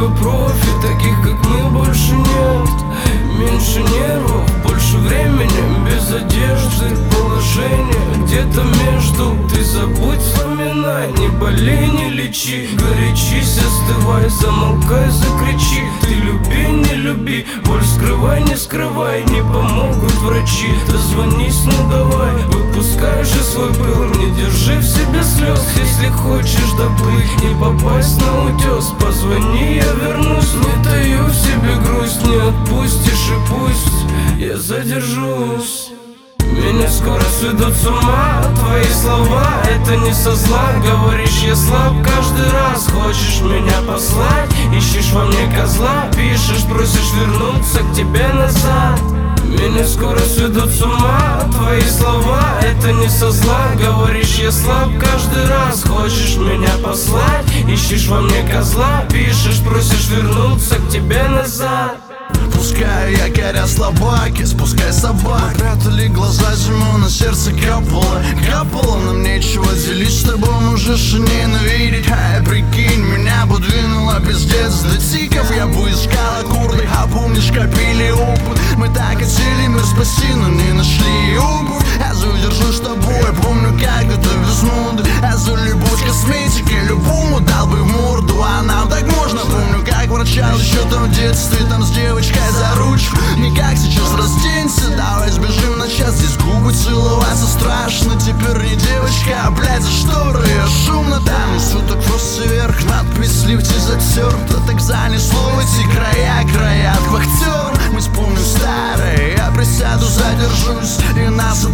много профи, таких как мы больше нет. Меньше нервов, больше времени, без одежды, положение где-то между. Ты забудь, вспоминай, не болей, не лечи. Горячись, остывай, замолкай, закричи. Ты люби, не люби, боль скрывай, не скрывай. Не помогут врачи, дозвонись, ну давай. Выпускай же свой пыл, не держи в себе слез. Если хочешь доплыть, не попасть на утес, позвони, я вернусь. Не таю в себе грусть, не отпустишь и пусть я задержусь. Меня скоро сведут с ума твои слова, это не со зла. Говоришь, я слаб каждый раз, хочешь меня послать. Ищешь во мне козла, пишешь, просишь вернуться к тебе назад. Меня скоро сведут с ума твои слова, это не со зла. Говоришь, я слаб каждый раз, хочешь меня послать. Ищешь во мне козла, пишешь, просишь вернуться к тебе назад. Пускай якоря слабаки, спускай собак. Мы прятали глаза, зиму на сердце капало. Капало, нам нечего делить с тобой, можешь и ненавидеть. Ай, прикинь, меня бы двинуло пиздец до тиков. Я бы искал аккорды, а помнишь, копили опыт. Мы так хотели мир спасти, но не нашли обувь. Я задержу с тобой, помню, как это без моды. Я за любовь к косметике, любому дал бы в морду. А нам так можно, помню, как врачал еще там в детстве, там с девочкой за ручку. Не как сейчас, разденься, давай сбежим на час. Здесь губы целоваться страшно, теперь не девочка, а блядь, за шторы я шумно там. И суток просто вверх, надпись в лифте затерта. Так занесло в эти края к вахтерам. Мы вспомним старое, я присяду, задержусь, и нас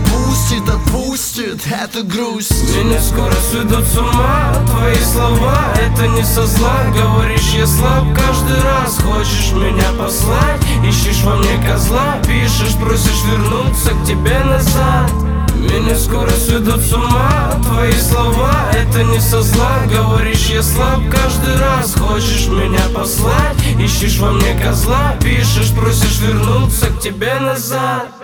отпустит эта грусть. Меня скоро сведут с ума твои слова, это не со зла. Говоришь, я слаб каждый раз, хочешь меня послать. Ищешь во мне козла, пишешь, просишь вернуться к тебе назад. Меня скоро сведут с ума твои слова, это не со зла. Говоришь, я слаб каждый раз, хочешь меня послать. Ищешь во мне козла, пишешь, просишь вернуться к тебе назад.